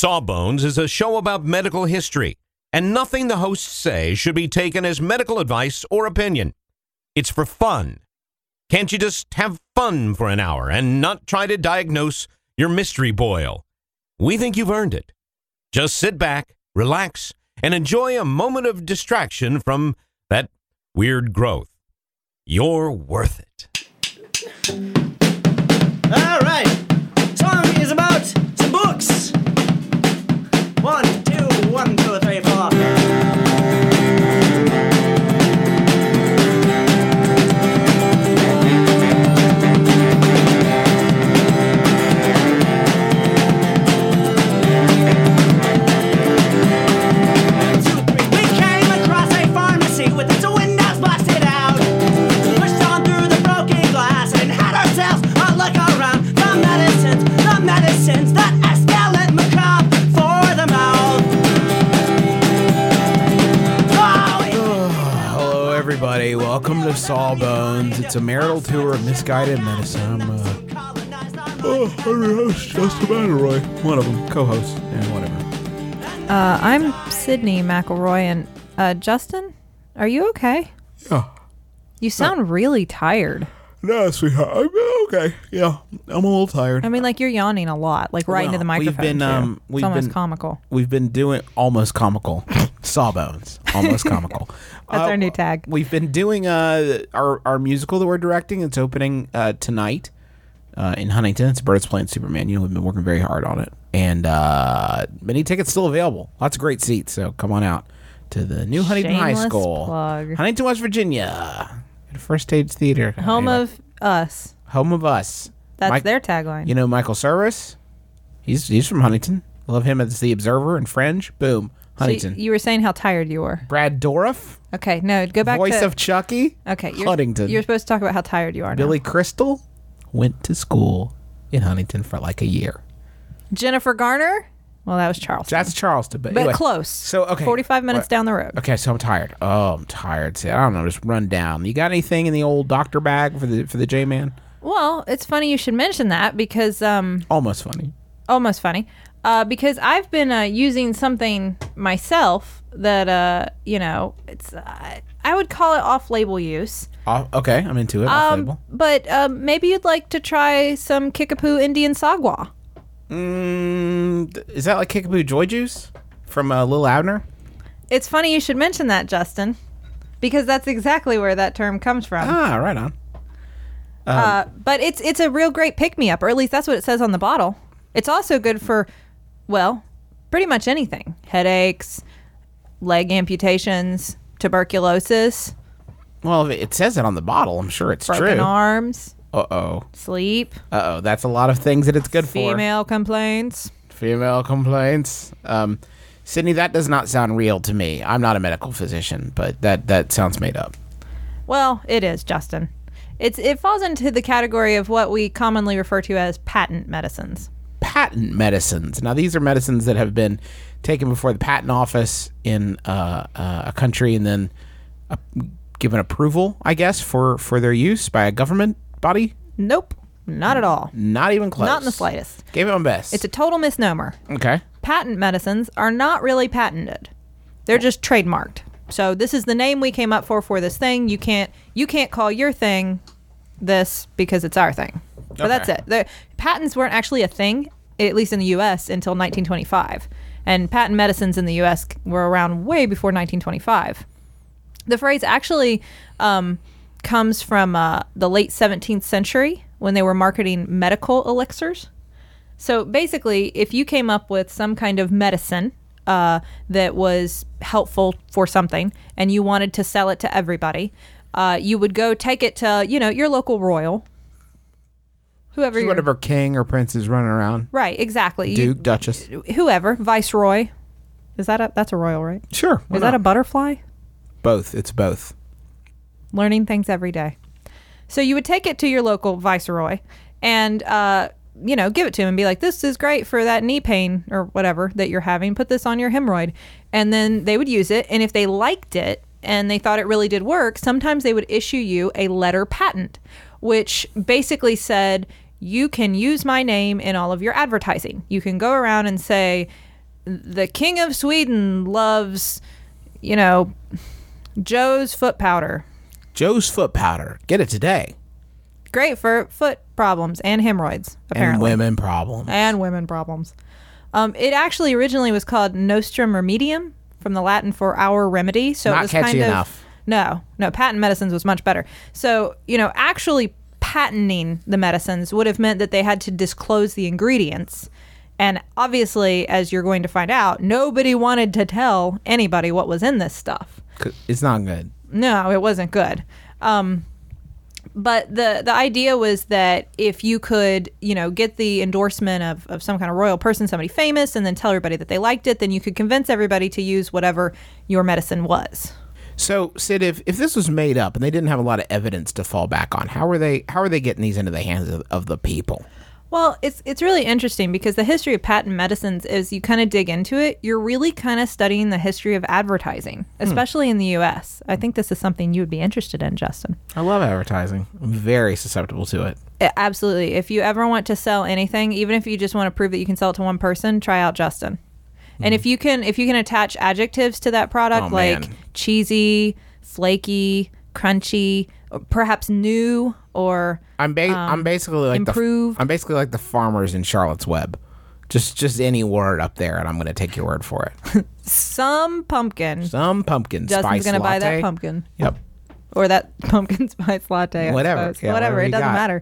Sawbones is a show about medical history, and nothing the hosts say should be taken as medical advice or opinion. It's for fun. Can't you just have fun for an hour and not try to diagnose your mystery boil? We think you've earned it. Just sit back, relax, and enjoy a moment of distraction from that weird growth. You're worth it. All right. Song is about some books. 1, 2, 1, 2, 3, 4. Welcome to Sawbones. It's a marital tour of misguided medicine. I'm your host, Justin McElroy. One of them, co-host, and whatever. I'm Sydney McElroy, and Justin, are you okay? Yeah. You sound really tired. No, sweetheart. I'm okay. Yeah, I'm a little tired. I mean, like you're yawning a lot, like right into the microphone. It's almost comical. We've been doing almost comical. Sawbones, almost comical. That's our new tag. We've been doing our musical that we're directing. It's opening tonight in Huntington. It's Birds Playing Superman. You know, we've been working very hard on it, and many tickets still available. Lots of great seats. So come on out to the new Huntington High School, Huntington, West Virginia. First Stage Theater. Home of us. Home of us. That's their tagline. You know Michael Service? He's from Huntington. Love him as the Observer and Fringe. Boom. Huntington. So you were saying how tired you were. Brad Dourif. Okay, no, go back Voice of Chucky. Okay, Huntington. You're supposed to talk about how tired you are Billy now. Crystal went to school in Huntington for like a year. Jennifer Garner? Well, that was Charleston. That's Charleston, but anyway, anyway. Close. So, okay. 45 minutes down the road. Okay, so I'm tired. Oh, I'm tired. See, I don't know, just run down. You got anything in the old doctor bag for the J-Man? Well, it's funny you should mention that because... almost funny. Almost funny. Because I've been using something myself that, it's... I would call it off-label use. Okay, I'm into it. Off-label. But maybe you'd like to try some Kickapoo Indian Sagwa. Is that like Kickapoo Joy Juice from Lil Abner? It's funny you should mention that, Justin, because that's exactly where that term comes from. Ah, right on. But it's a real great pick-me-up, or at least that's what it says on the bottle. It's also good for, well, pretty much anything. Headaches, leg amputations, tuberculosis. Well, if it says it on the bottle, I'm sure it's broken true. Arms. Uh-oh. Sleep. Uh-oh. That's a lot of things that it's good for. Female complaints. Sydney, that does not sound real to me. I'm not a medical physician, but that sounds made up. Well, it is, Justin. It falls into the category of what we commonly refer to as patent medicines. Patent medicines. Now, these are medicines that have been taken before the patent office in a country and then given approval, I guess, for their use by a government body? Nope. Not at all. Not even close. Not in the slightest. Gave it my best. It's a total misnomer. Okay. Patent medicines are not really patented. They're just trademarked. So this is the name we came up for this thing. You can't call your thing this because it's our thing. But that's it. The patents weren't actually a thing, at least in the U.S., until 1925. And patent medicines in the U.S. were around way before 1925. The phrase actually comes from the late 17th century when they were marketing medical elixirs. So basically, if you came up with some kind of medicine that was helpful for something and you wanted to sell it to everybody, you would go take it to, your local royal. Whatever king or prince is running around. Right, exactly. Duke, Duchess. Whoever, viceroy. That's a royal, right? Sure. Is that a butterfly? Both. It's both. Learning things every day. So you would take it to your local viceroy and, give it to him and be like, this is great for that knee pain or whatever that you're having. Put this on your hemorrhoid. And then they would use it. And if they liked it and they thought it really did work, sometimes they would issue you a letter patent, which basically said, you can use my name in all of your advertising. You can go around and say, the king of Sweden loves, Joe's foot powder. Joe's foot powder. Get it today. Great for foot problems and hemorrhoids, apparently. And women problems. It actually originally was called Nostrum Remedium, from the Latin for our remedy. So Not it was catchy kind of, enough. No, patent medicines was much better. So, actually patenting the medicines would have meant that they had to disclose the ingredients. And obviously, as you're going to find out, nobody wanted to tell anybody what was in this stuff. It's not good. No, it wasn't good. But the idea was that if you could, get the endorsement of some kind of royal person, somebody famous, and then tell everybody that they liked it, then you could convince everybody to use whatever your medicine was. So, Sid, if this was made up and they didn't have a lot of evidence to fall back on, how are they getting these into the hands of the people? Well, it's really interesting because the history of patent medicines, as you kind of dig into it, you're really kind of studying the history of advertising, especially in the U.S. I think this is something you would be interested in, Justin. I love advertising. I'm very susceptible to it. Absolutely. If you ever want to sell anything, even if you just want to prove that you can sell it to one person, try out Justin. And if you can attach adjectives to that product, like cheesy, flaky, crunchy, or perhaps new, or I'm basically like improved. I'm basically like the farmers in Charlotte's Web. Just any word up there, and I'm going to take your word for it. Some pumpkin. Justin's Justin's going to buy that pumpkin. Yep. Or that pumpkin spice latte. Whatever. Yeah, whatever. It you doesn't got.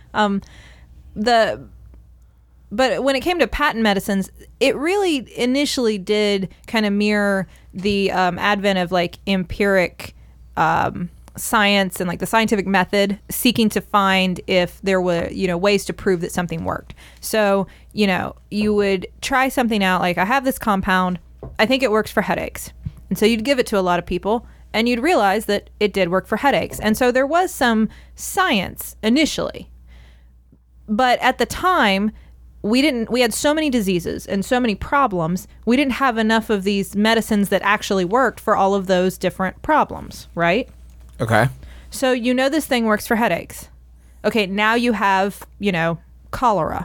matter. But when it came to patent medicines, it really initially did kind of mirror the advent of like empiric science and like the scientific method, seeking to find if there were, ways to prove that something worked. So, you would try something out, like I have this compound, I think it works for headaches. And so you'd give it to a lot of people and you'd realize that it did work for headaches. And so there was some science initially. But at the time, we had so many diseases and so many problems, we didn't have enough of these medicines that actually worked for all of those different problems, right? Okay. So this thing works for headaches. Okay, now you have, cholera.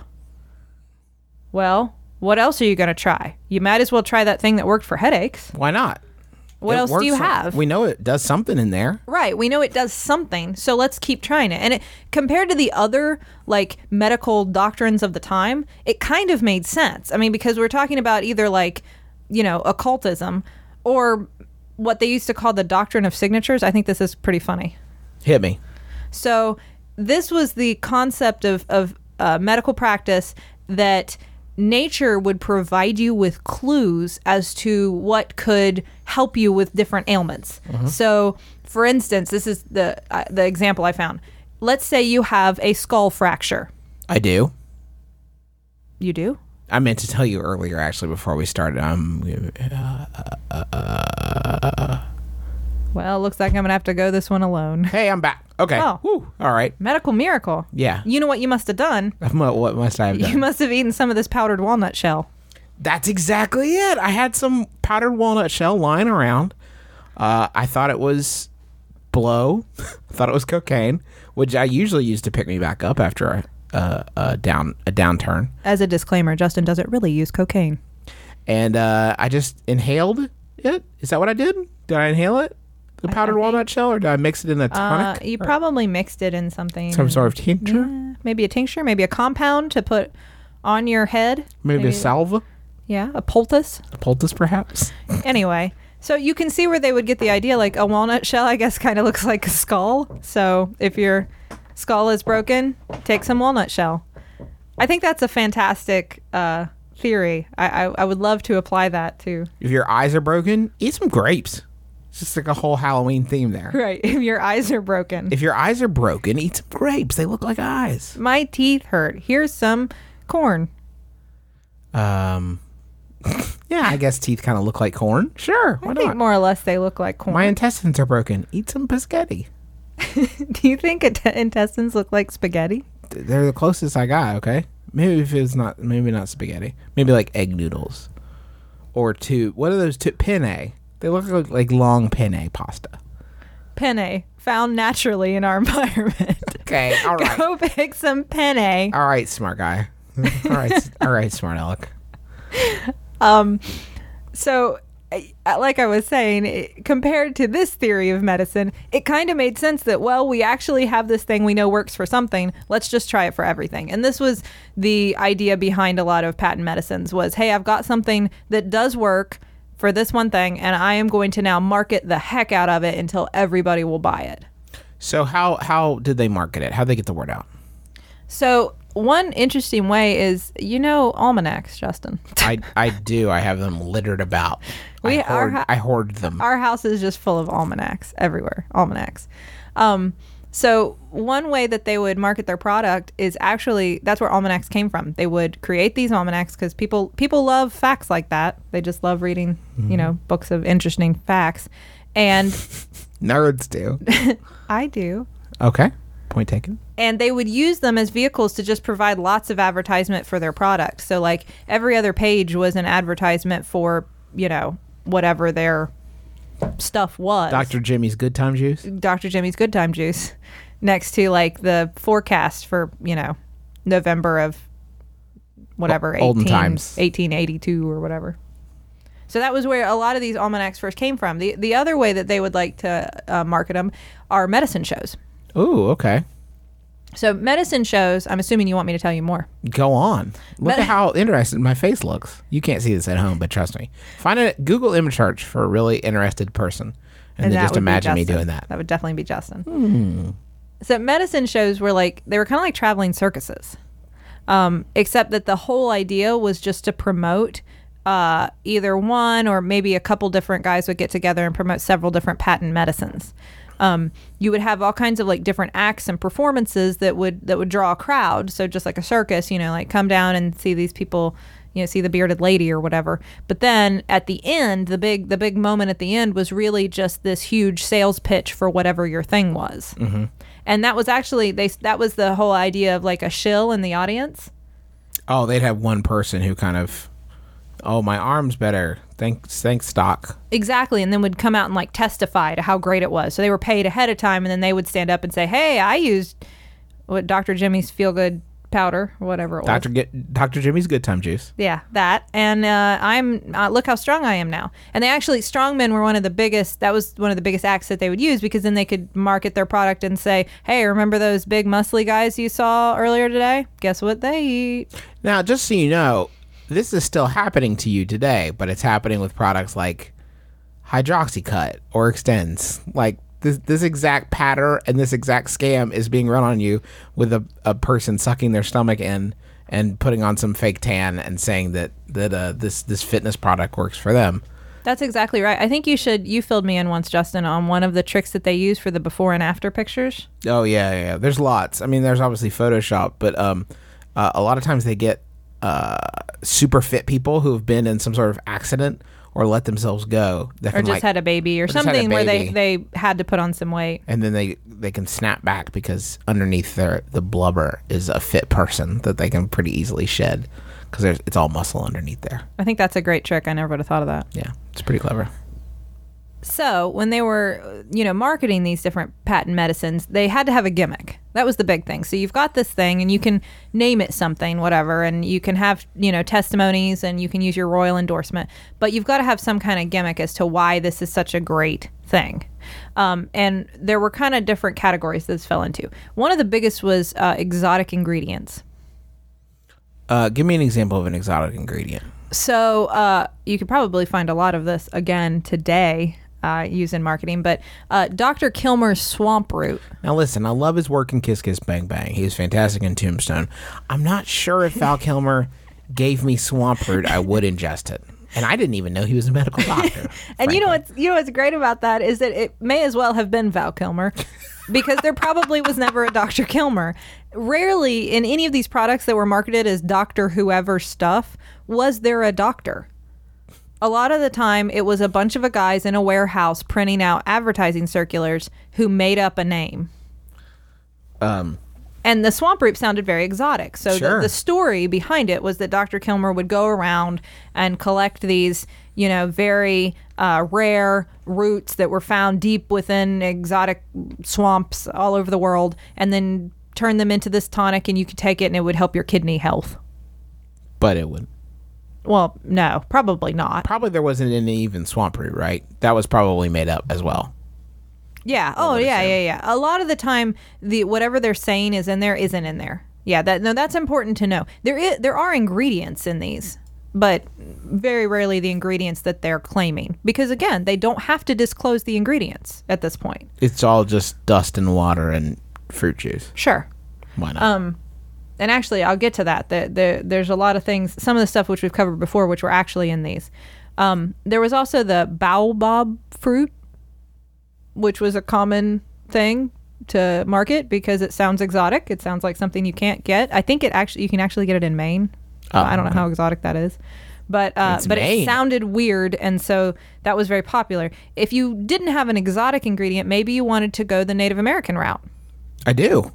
Well, what else are you going to try? You might as well try that thing that worked for headaches. Why not? What else do you have? We know it does something in there. Right. We know it does something. So let's keep trying it. And compared to the other like medical doctrines of the time, it kind of made sense. I mean, because we're talking about either like, occultism or what they used to call the doctrine of signatures. I think this is pretty funny. Hit me. So this was the concept of medical practice that nature would provide you with clues as to what could help you with different ailments. So, for instance, this is the example I found. Let's say you have a skull fracture. I do. You do? I meant to tell you earlier, actually, before we started. Well, looks like I'm going to have to go this one alone. Hey, I'm back. Okay. Oh. Whew. All right. Medical miracle. Yeah. You know what you must have done? What must I have done? You must have eaten some of this powdered walnut shell. That's exactly it. I had some powdered walnut shell lying around. I thought it was blow. I thought it was cocaine, which I usually use to pick me back up after a downturn. As a disclaimer, Justin doesn't really use cocaine. And I just inhaled it. Is that what I did? Did I inhale it? The powdered walnut shell, or did I mix it in a tonic? You probably mixed it in something. Some sort of tincture? Yeah, maybe a tincture, maybe a compound to put on your head. Maybe a salve? Yeah, a poultice. A poultice, perhaps? Anyway, so you can see where they would get the idea. Like a walnut shell, I guess, kind of looks like a skull. So if your skull is broken, take some walnut shell. I think that's a fantastic theory. I would love to apply that to. If your eyes are broken, eat some grapes. It's just like a whole Halloween theme there. Right. If your eyes are broken. If your eyes are broken, eat some grapes. They look like eyes. My teeth hurt. Here's some corn. Yeah, I guess teeth kind of look like corn. Sure, why I think not? more or less they look like corn. My intestines are broken. Eat some spaghetti. Do you think intestines look like spaghetti? They're the closest I got, okay? Maybe if it's not, maybe not spaghetti. Maybe like egg noodles. Or what are those penne? They look like long penne pasta. Penne, found naturally in our environment. Okay, all right. Go pick some penne. All right, smart guy. All right, smart aleck. So, like I was saying, compared to this theory of medicine, it kind of made sense that, well, we actually have this thing we know works for something. Let's just try it for everything. And this was the idea behind a lot of patent medicines was, hey, I've got something that does work for this one thing, and I am going to now market the heck out of it until everybody will buy it. So how did they market it? How did they get the word out? So one interesting way is, almanacs, Justin. I do. I have them littered about. I hoard them. Our house is just full of almanacs everywhere. Almanacs. So one way that they would market their product is actually, that's where almanacs came from. They would create these almanacs because people love facts like that. They just love reading, books of interesting facts. And nerds do. I do. Okay. Point taken. And they would use them as vehicles to just provide lots of advertisement for their product. So like every other page was an advertisement for, whatever their stuff was. Dr. Jimmy's Good Time Juice. Dr. Jimmy's Good Time Juice. Next to like the forecast for, November of whatever, olden times. 1882 or whatever. So that was where a lot of these almanacs first came from. The other way that they would like to market them are medicine shows. Ooh, okay. So medicine shows, I'm assuming you want me to tell you more. Go on. Look at how interested my face looks. You can't see this at home, but trust me. Find a Google image search for a really interested person. And then just imagine me doing that. That would definitely be Justin. So medicine shows were they were kind of like traveling circuses. Except that the whole idea was just to promote either one or maybe a couple different guys would get together and promote several different patent medicines. You would have all kinds of like different acts and performances that would draw a crowd. So just like a circus, like come down and see these people, see the bearded lady or whatever. But then at the end, the big moment at the end was really just this huge sales pitch for whatever your thing was. Mm-hmm. And that was actually that was the whole idea of like a shill in the audience. Oh, they'd have one person who kind of, oh, my arm's better. Thanks, Doc. Exactly, and then would come out and like testify to how great it was. So they were paid ahead of time, and then they would stand up and say, "Hey, I used Dr. Jimmy's Feel Good powder, or whatever it was." Dr. Jimmy's Good Time Juice. Yeah, that, and look how strong I am now. And they actually, strongmen were one of the biggest. That was one of the biggest acts that they would use because then they could market their product and say, "Hey, remember those big muscly guys you saw earlier today? Guess what they eat?" Now, just so you know, this is still happening to you today, but it's happening with products like Hydroxycut or Extends. Like this exact patter and this exact scam is being run on you with a person sucking their stomach in and putting on some fake tan and saying that this fitness product works for them. That's exactly right. I think you filled me in once, Justin, on one of the tricks that they use for the before and after pictures. Oh, yeah. There's lots. I mean, there's obviously Photoshop, but a lot of times they get super fit people who have been in some sort of accident or let themselves go. Or just had a baby or something where they had to put on some weight. And then they can snap back because underneath the blubber is a fit person that they can pretty easily shed because it's all muscle underneath there. I think that's a great trick. I never would have thought of that. Yeah, it's pretty clever. So when they were, marketing these different patent medicines, they had to have a gimmick. That was the big thing. So you've got this thing and you can name it something, whatever, and you can have, testimonies and you can use your royal endorsement, but you've got to have some kind of gimmick as to why this is such a great thing. And there were kind of different categories this fell into. One of the biggest was exotic ingredients. Give me an example of an exotic ingredient. So you could probably find a lot of this again today. Used in marketing, but Dr. Kilmer's swamp root. Now listen, I love his work in Kiss Kiss Bang Bang. He was fantastic in Tombstone. I'm not sure if Val Kilmer gave me swamp root, I would ingest it. And I didn't even know he was a medical doctor. And you know what's great about that is that it may as well have been Val Kilmer because there probably was never a Dr. Kilmer. Rarely in any of these products that were marketed as Dr. Whoever stuff was there a doctor. A lot of the time, it was a bunch of guys in a warehouse printing out advertising circulars who made up a name. And the swamp root sounded very exotic. So sure. the story behind it was that Dr. Kilmer would go around and collect these, very rare roots that were found deep within exotic swamps all over the world, and then turn them into this tonic, and you could take it, and it would help your kidney health. But it would. Well, no, probably not. Probably there wasn't any even swamp root, right? That was probably made up as well. Yeah. Oh, yeah. A lot of the time, whatever they're saying is in there isn't in there. Yeah. That's important to know. There are ingredients in these, but very rarely the ingredients that they're claiming, because again, they don't have to disclose the ingredients at this point. It's all just dust and water and fruit juice. Sure. Why not? And actually, I'll get to that. There's a lot of things, some of the stuff which we've covered before, which were actually in these. There was also the baobab fruit, which was a common thing to market because it sounds exotic. It sounds like something you can't get. I think you can actually get it in Maine. I don't know how exotic that is. But it sounded weird, and so that was very popular. If you didn't have an exotic ingredient, maybe you wanted to go the Native American route. I do.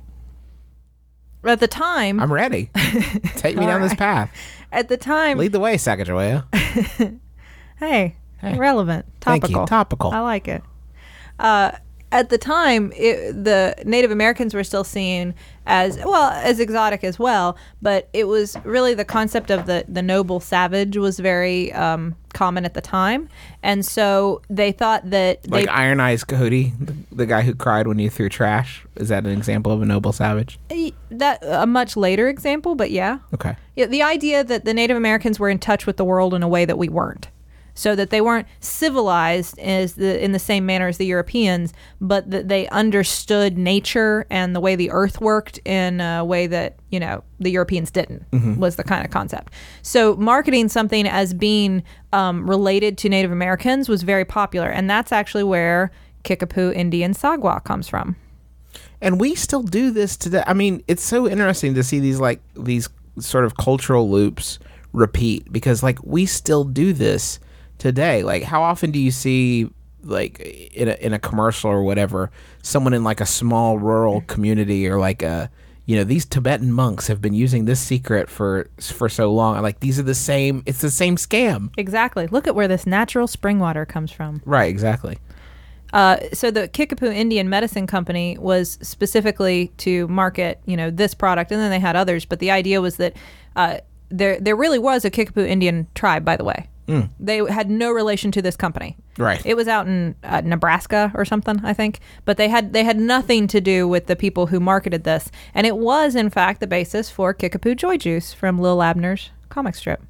At the time... I'm ready. Take me down this path. At the time... Lead the way, Sacagawea. Hey, relevant. Topical. Thank you. Topical. I like it. At the time, the Native Americans were still seen as exotic as well, but it was really the concept of the noble savage was very common at the time, and so they thought that Iron Eyes Coyote, the guy who cried when you threw trash. Is that an example of a noble savage? That a much later example, but yeah. Okay. Yeah, the idea that the Native Americans were in touch with the world in a way that we weren't. So that they weren't civilized in the same manner as the Europeans, but that they understood nature and the way the earth worked in a way that, the Europeans didn't, was the kind of concept. So marketing something as being related to Native Americans was very popular. And that's actually where Kickapoo Indian Sagwa comes from. And we still do this today. I mean, it's so interesting to see these sort of cultural loops repeat, because we still do this today. How often do you see in a commercial or whatever, someone in a small rural community, or these Tibetan monks have been using this secret for so long, these are the same, it's the same scam. Exactly. Look at where this natural spring water comes from. Right, exactly. So the Kickapoo Indian Medicine Company was specifically to market, this product, and then they had others, but the idea was that there really was a Kickapoo Indian tribe, by the way. They had no relation to this company. Right. It was out in Nebraska or something, I think. But they had nothing to do with the people who marketed this. And it was, in fact, the basis for Kickapoo Joy Juice from Lil Abner's comic strip.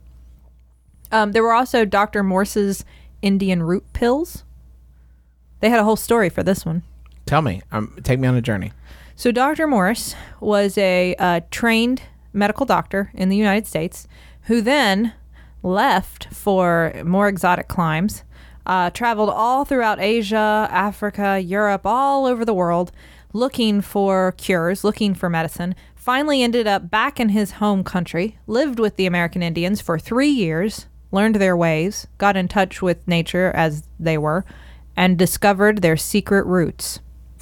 There were also Dr. Morse's Indian root pills. They had a whole story for this one. Tell me. Take me on a journey. So Dr. Morse was a trained medical doctor in the United States who then left for more exotic climes, traveled all throughout Asia, Africa, Europe, all over the world, looking for cures, looking for medicine, finally ended up back in his home country, lived with the American Indians for 3 years, learned their ways, got in touch with nature as they were, and discovered their secret roots.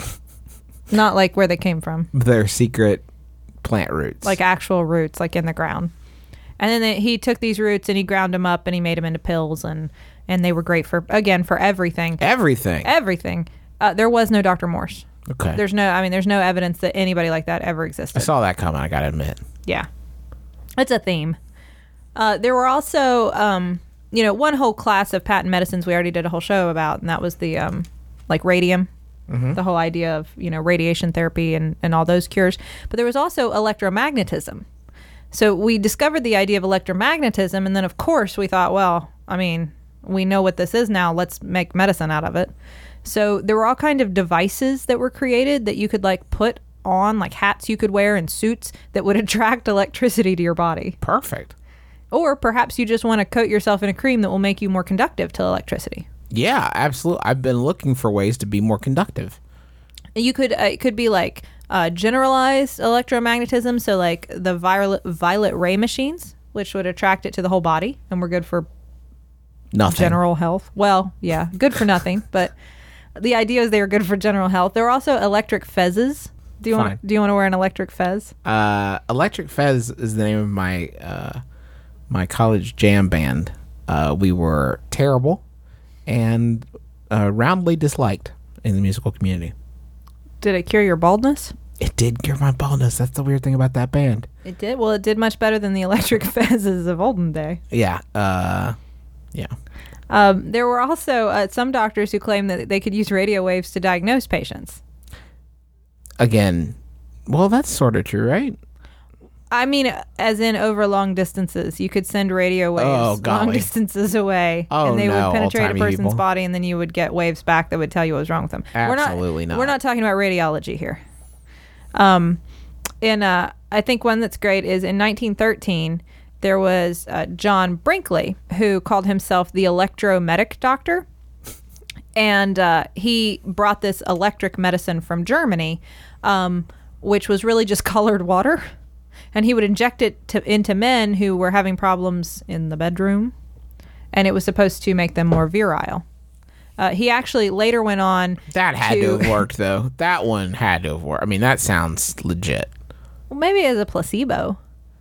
Not where they came from. Their secret plant roots. Actual roots, in the ground. And then he took these roots and he ground them up and he made them into pills, and they were great for everything. Everything. There was no Dr. Morse. Okay. There's no evidence that anybody like that ever existed. I saw that coming, I gotta admit. Yeah. It's a theme. There were also, one whole class of patent medicines we already did a whole show about, and that was the, radium. Mm-hmm. The whole idea of, radiation therapy and all those cures. But there was also electromagnetism. So we discovered the idea of electromagnetism, and then, of course, we thought, we know what this is now. Let's make medicine out of it. So there were all kind of devices that were created that you could, put on, hats you could wear and suits that would attract electricity to your body. Perfect. Or perhaps you just want to coat yourself in a cream that will make you more conductive to electricity. Yeah, absolutely. I've been looking for ways to be more conductive. You could, it could be generalized electromagnetism, so the violet ray machines, which would attract it to the whole body and were good for nothing. General health. Well, yeah, good for nothing, but the idea is they were good for general health. There were also electric fezzes. Do you want to wear an electric fez? Electric Fez is the name of my my college jam band. We were terrible and roundly disliked in the musical community. Did it cure your baldness? It did cure my baldness. That's the weird thing about that band. It did. Well, it did much better than the electric fezzes of olden day. Yeah. Yeah. There were also some doctors who claimed that they could use radio waves to diagnose patients. Again, well, that's sort of true, right? I mean, as in over long distances. You could send radio waves long distances away. Oh, and they would penetrate a old-timey person's people. body, and then you would get waves back that would tell you what was wrong with them. Absolutely not. We're not talking about radiology here. I think one that's great is in 1913, there was John Brinkley, who called himself the electromedic doctor. And he brought this electric medicine from Germany, which was really just colored water. And he would inject it into men who were having problems in the bedroom. And it was supposed to make them more virile. He actually later went on. That had to have worked, though. That one had to have worked. I mean, that sounds legit. Well, maybe as a placebo.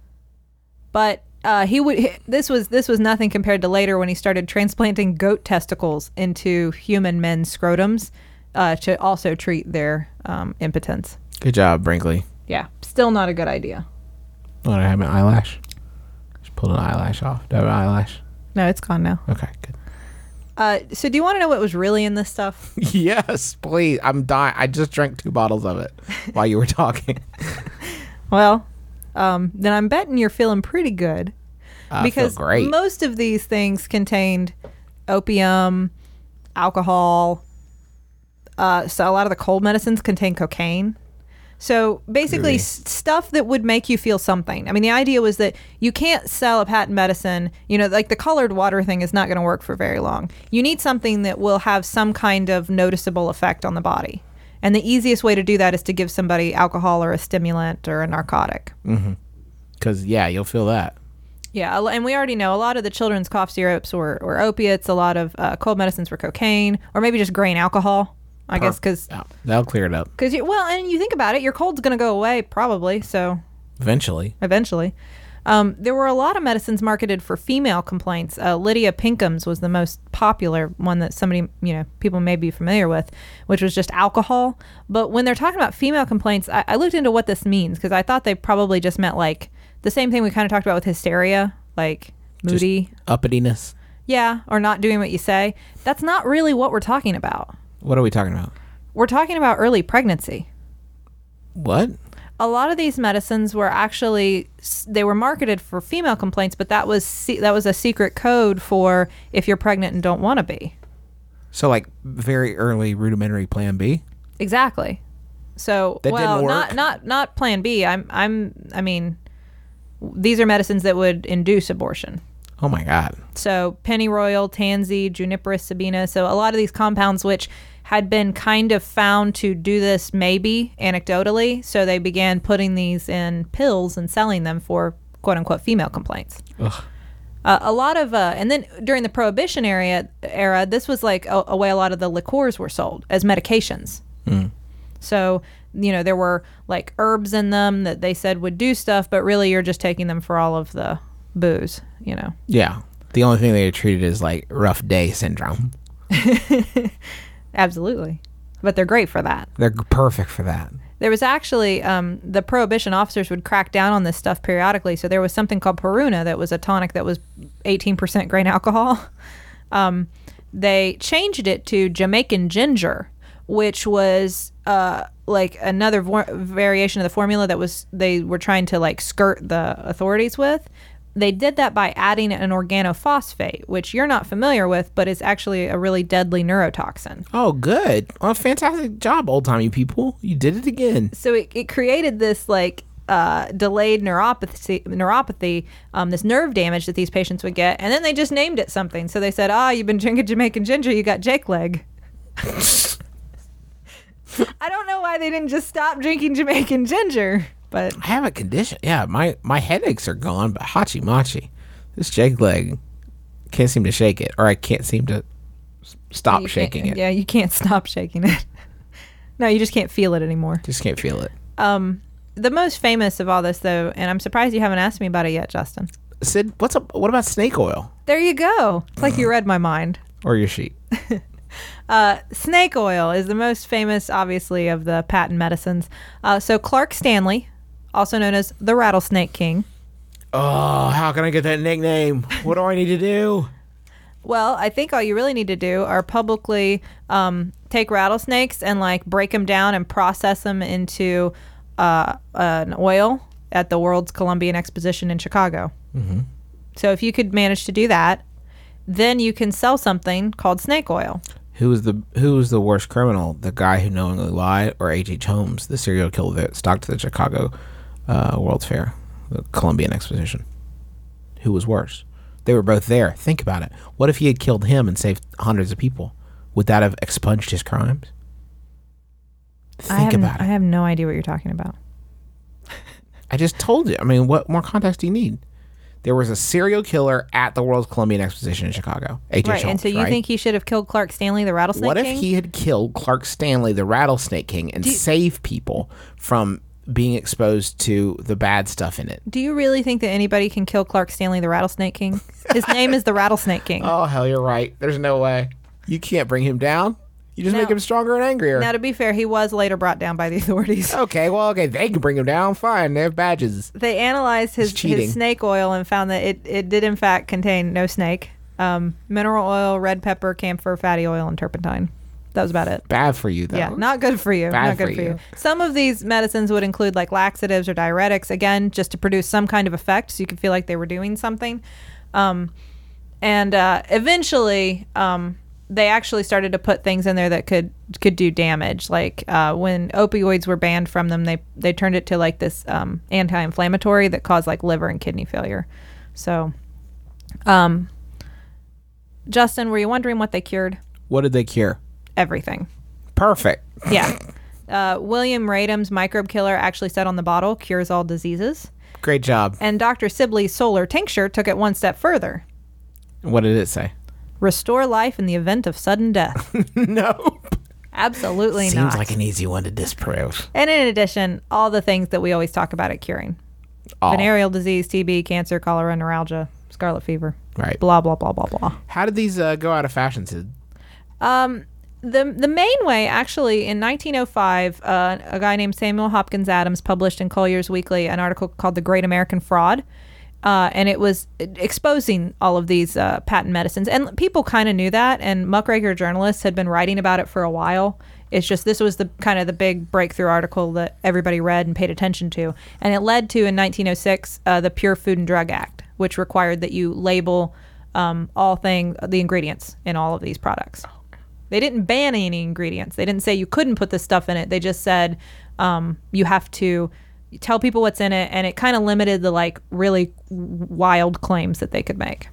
But this was nothing compared to later when he started transplanting goat testicles into human men's scrotums to also treat their impotence. Good job, Brinkley. Yeah, still not a good idea. Want to have an eyelash? Just pulled an eyelash off. Do I have an eyelash? No, it's gone now. Okay, good. So do you want to know what was really in this stuff? Yes, please. I'm dying. I just drank 2 bottles of it while you were talking. Well, then I'm betting you're feeling pretty good. Because feel great. Most of these things contained opium, alcohol. So a lot of the cold medicines contain cocaine. So basically stuff that would make you feel something. I mean, the idea was that you can't sell a patent medicine, like the colored water thing is not going to work for very long. You need something that will have some kind of noticeable effect on the body. And the easiest way to do that is to give somebody alcohol or a stimulant or a narcotic. Mm-hmm. Because, you'll feel that. Yeah, and we already know a lot of the children's cough syrups were opiates. A lot of cold medicines were cocaine, or maybe just grain alcohol. I guess because that'll clear it up. And you think about it, your cold's going to go away probably. So eventually, there were a lot of medicines marketed for female complaints. Lydia Pinkham's was the most popular one that people may be familiar with, which was just alcohol. But when they're talking about female complaints, I looked into what this means because I thought they probably just meant like the same thing we kind of talked about with hysteria, like moody, just uppityness. Yeah, or not doing what you say. That's not really what we're talking about. What are we talking about? We're talking about early pregnancy. What? A lot of these medicines were they were marketed for female complaints, but that was a secret code for if you're pregnant and don't want to be. So like very early rudimentary Plan B? Exactly. So that didn't work? not Plan B. I mean these are medicines that would induce abortion. Oh my God. So pennyroyal, tansy, juniperus sabina. So a lot of these compounds which had been kind of found to do this maybe anecdotally. So they began putting these in pills and selling them for quote unquote female complaints. Ugh. A lot of, and then during the Prohibition era, this was like a way a lot of the liqueurs were sold as medications. Mm. So, there were like herbs in them that they said would do stuff, but really you're just taking them for all of the booze, Yeah. The only thing they treated is like rough day syndrome. Absolutely. But they're great for that. They're perfect for that. There was actually, the Prohibition officers would crack down on this stuff periodically. So there was something called Peruna that was a tonic that was 18% grain alcohol. They changed it to Jamaican ginger, which was like another variation of the formula that they were trying to like skirt the authorities with. They did that by adding an organophosphate, which you're not familiar with, but is actually a really deadly neurotoxin. Oh, good. Well, fantastic job, old-timey people. You did it again. So it created this like delayed neuropathy, this nerve damage that these patients would get. And then they just named it something. So they said, you've been drinking Jamaican ginger, you got Jake leg. I don't know why they didn't just stop drinking Jamaican ginger. But I have a condition. Yeah, my headaches are gone, but hachi machi. This Jake leg can't seem to shake it, or I can't seem to stop shaking it. Yeah, you can't stop shaking it. No, you just can't feel it anymore. Just can't feel it. The most famous of all this, though, and I'm surprised you haven't asked me about it yet, Justin. Sid, what's up? What about snake oil? There you go. It's like you read my mind. Or your sheet. Snake oil is the most famous, obviously, of the patent medicines. So Clark Stanley, also known as the Rattlesnake King. Oh, how can I get that nickname? What do I need to do? Well, I think all you really need to do are publicly take rattlesnakes and like break them down and process them into an oil at the World's Columbian Exposition in Chicago. Mm-hmm. So if you could manage to do that, then you can sell something called snake oil. Who was the worst criminal? The guy who knowingly lied, or H.H. Holmes, the serial killer that stalked the Chicago World's Fair, the Columbian Exposition? Who was worse? They were both there. Think about it. What if he had killed him and saved hundreds of people? Would that have expunged his crimes? Think about it. I have no idea what you're talking about. I just told you. I mean, what more context do you need? There was a serial killer at the World's Columbian Exposition in Chicago. H.H. Right, Holmes, and so you think he should have killed Clark Stanley, the Rattlesnake What King? if he had killed Clark Stanley, the Rattlesnake King, and saved people from being exposed to the bad stuff in it? Do you really think that anybody can kill Clark Stanley, the Rattlesnake King? His name is the Rattlesnake King. Oh, hell, you're right. There's no way. You can't bring him down. You just make him stronger and angrier. Now, to be fair, he was later brought down by the authorities. Okay, they can bring him down. Fine, they have badges. They analyzed his snake oil and found that it did, in fact, contain no snake. Mineral oil, red pepper, camphor, fatty oil, and turpentine. That was about it. Bad for you, though. Yeah, not good for you. Bad not good for you. Some of these medicines would include like laxatives or diuretics, again, just to produce some kind of effect so you could feel like they were doing something. Eventually, they actually started to put things in there that could do damage. Like when opioids were banned from them, they turned it to like this anti-inflammatory that caused like liver and kidney failure. So, Justin, were you wondering what they cured? What did they cure? Everything. Perfect. Yeah. William Radham's microbe killer actually said on the bottle, cures all diseases. Great job. And Dr. Sibley's solar tincture took it one step further. What did it say? Restore life in the event of sudden death. Nope. Absolutely Seems not. like an easy one to disprove. And in addition, all the things that we always talk about at curing. Venereal disease, TB, cancer, cholera, neuralgia, scarlet fever. Right. Blah, blah, blah, blah, blah. How did these go out of fashion, Sid? The main way, actually, in 1905, a guy named Samuel Hopkins Adams published in Collier's Weekly an article called The Great American Fraud. And it was exposing all of these patent medicines. And people kind of knew that, and muckraker journalists had been writing about it for a while. It's just this was the kind of the big breakthrough article that everybody read and paid attention to. And it led to, in 1906, the Pure Food and Drug Act, which required that you label the ingredients in all of these products. They didn't ban any ingredients. They didn't say you couldn't put this stuff in it. They just said you have to tell people what's in it, and it kind of limited the like really wild claims that they could make.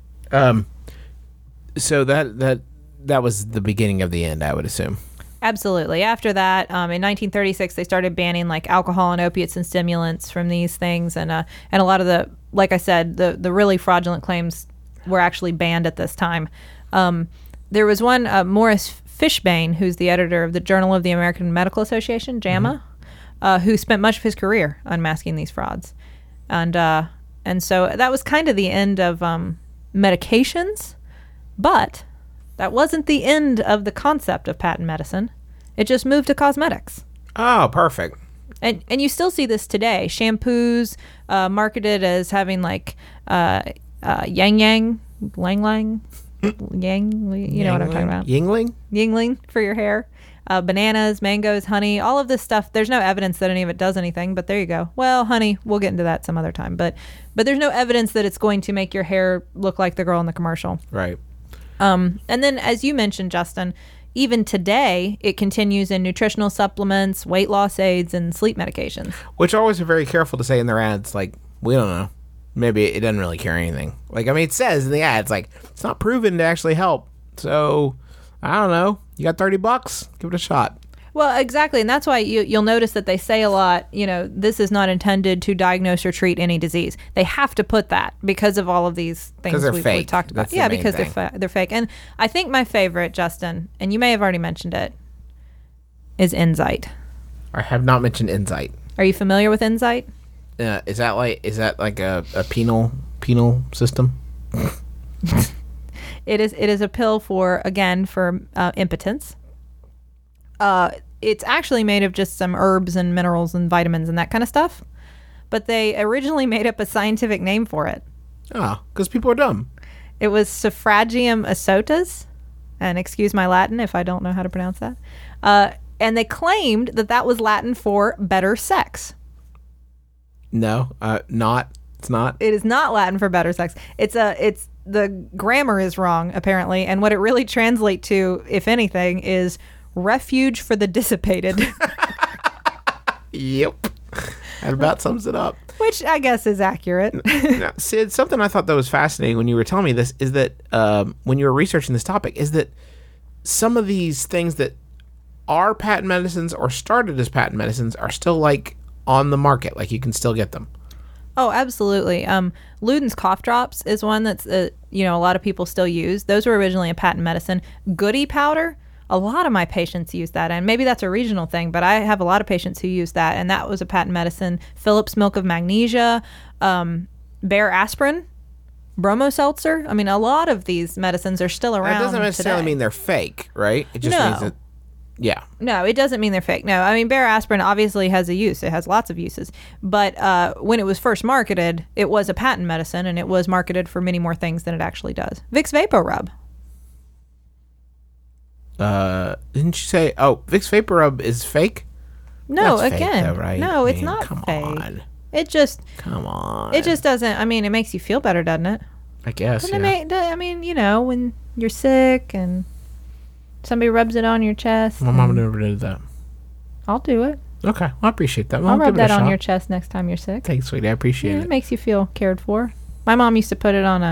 So that was the beginning of the end, I would assume. Absolutely. After that, in 1936, they started banning like alcohol and opiates and stimulants from these things, and a lot of the, like I said, the really fraudulent claims were actually banned at this time. There was one, Morris Fishbane, who's the editor of the Journal of the American Medical Association, JAMA, who spent much of his career unmasking these frauds. And so that was kind of the end of medications, but that wasn't the end of the concept of patent medicine. It just moved to cosmetics. Oh, perfect. And you still see this today. Shampoos marketed as having like Yang Yang, Lang Lang, Yang, you know what I'm talking about. Yingling? Yingling for your hair. Bananas, mangoes, honey, all of this stuff. There's no evidence that any of it does anything, but there you go. Well, honey, we'll get into that some other time. But there's no evidence that it's going to make your hair look like the girl in the commercial. Right. And then, as you mentioned, Justin, even today, it continues in nutritional supplements, weight loss aids, and sleep medications. Which always are very careful to say in their ads, like, we don't know. Maybe it doesn't really cure anything. Like, I mean, it says in the ads, like, it's not proven to actually help. So, I don't know. You got $30? Give it a shot. Well, exactly. And that's why you'll notice that they say a lot, this is not intended to diagnose or treat any disease. They have to put that because of all of these things we've talked about. Yeah, because they're fake. And I think my favorite, Justin, and you may have already mentioned it, is Enzyte. I have not mentioned Enzyte. Are you familiar with Enzyte? Is that like a penal system? It is a pill for impotence. It's actually made of just some herbs and minerals and vitamins and that kind of stuff. But they originally made up a scientific name for it. Ah, because people are dumb. It was Suffragium asotas, and excuse my Latin if I don't know how to pronounce that. And they claimed that was Latin for better sex. No, not. It's not. It is not Latin for better sex. It's the grammar is wrong apparently, and what it really translates to, if anything, is refuge for the dissipated. Yep. That about sums it up. Which I guess is accurate. Now, Sid, something I thought that was fascinating when you were telling me this is that when you were researching this topic is that some of these things that are patent medicines or started as patent medicines are still like on the market. Like you can still get them. Oh, absolutely. Luden's cough drops is one that's, a lot of people still use. Those were originally a patent medicine. Goody powder, a lot of my patients use that. And maybe that's a regional thing, but I have a lot of patients who use that. And that was a patent medicine. Phillips milk of magnesia, Bayer aspirin, Bromo seltzer. I mean, a lot of these medicines are still around. That doesn't necessarily today. mean they're fake, right? It just means that, yeah. No, it doesn't mean they're fake. No, I mean, Bayer aspirin obviously has a use. It has lots of uses. But when it was first marketed, it was a patent medicine, and it was marketed for many more things than it actually does. Vicks VapoRub. Didn't you say, Vicks VapoRub is fake? No, That's again. fake though, right? No, it's Man, not come fake. on. Come on. It just doesn't, I mean, it makes you feel better, doesn't it? I guess, Doesn't it I mean, when you're sick and somebody rubs it on your chest. My mom never did that. I'll do it. Okay, well, I appreciate that. Well, I'll rub give it a that on shot. your chest next time you're sick. Thanks, sweetie. I appreciate Yeah, it. it makes you feel cared for. My mom used to put it on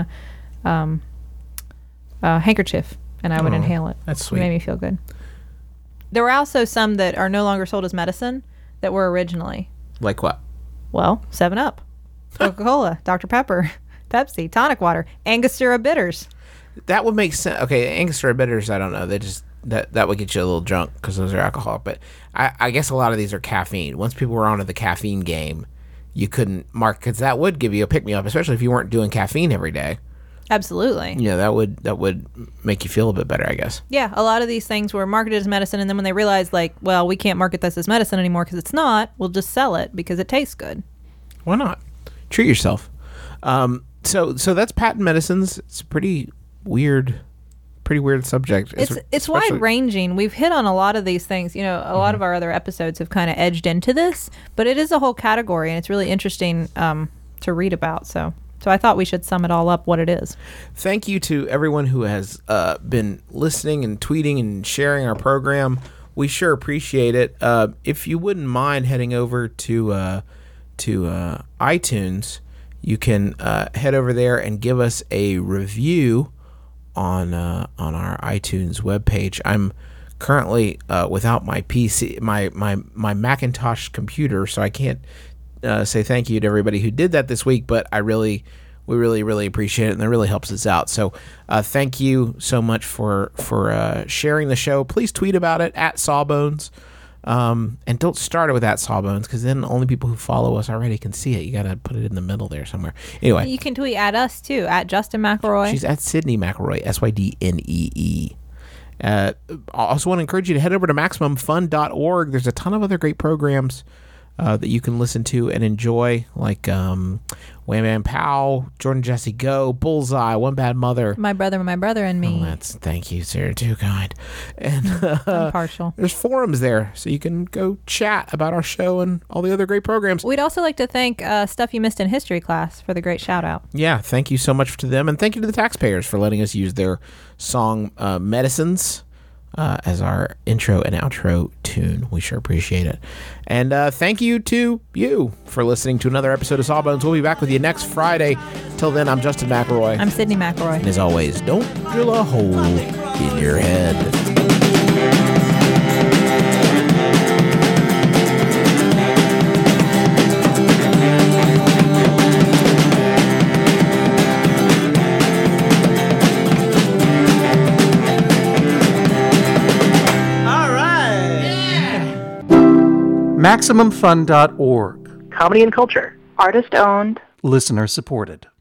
a handkerchief, and I would inhale it. That's sweet. It made me feel good. There were also some that are no longer sold as medicine that were originally. Like what? Well, 7-Up, Coca-Cola, Dr. Pepper, Pepsi, tonic water, Angostura bitters. That would make sense. Okay, Angostura bitters, I don't know. They just that would get you a little drunk because those are alcoholic. But I guess a lot of these are caffeine. Once people were onto the caffeine game, you couldn't mark because that would give you a pick me up, especially if you weren't doing caffeine every day. Absolutely. Yeah, that would make you feel a bit better, I guess. Yeah, a lot of these things were marketed as medicine, and then when they realized, like, well, we can't market this as medicine anymore because it's not, we'll just sell it because it tastes good. Why not? Treat yourself. So that's patent medicines. It's a pretty weird subject. It's wide ranging. We've hit on a lot of these things. A lot of our other episodes have kind of edged into this, but it is a whole category, and it's really interesting to read about. So I thought we should sum it all up what it is. Thank you to everyone who has been listening and tweeting and sharing our program. We sure appreciate it. If you wouldn't mind heading over to iTunes, you can head over there and give us a review on our iTunes webpage. I'm currently without my PC, my Macintosh computer, so I can't say thank you to everybody who did that this week, but we really appreciate it, and it really helps us out. So thank you so much for sharing the show. Please tweet about it at Sawbones, and don't start it with at Sawbones because then only people who follow us already can see it. You gotta put it in the middle there somewhere. Anyway, you can tweet at us too, at Justin McElroy. She's at Sydney McElroy, SYDNEE. I also want to encourage you to head over to MaximumFun.org. There's a ton of other great programs that you can listen to and enjoy, like Wham Bam Pow, Jordan Jesse Go, Bullseye, One Bad Mother. My brother and me. Thank you, Sarah, too kind. And I'm partial. There's forums there, so you can go chat about our show and all the other great programs. We'd also like to thank Stuff You Missed in History Class for the great shout out. Yeah, thank you so much to them, and thank you to the taxpayers for letting us use their song Medicines as our intro and outro tune. We sure appreciate it. And thank you to you for listening to another episode of Sawbones. We'll be back with you next Friday. Till then, I'm Justin McElroy. I'm Sydney McElroy. And as always, don't drill a hole in your head. MaximumFun.org. Comedy and culture. Artist owned. Listener supported.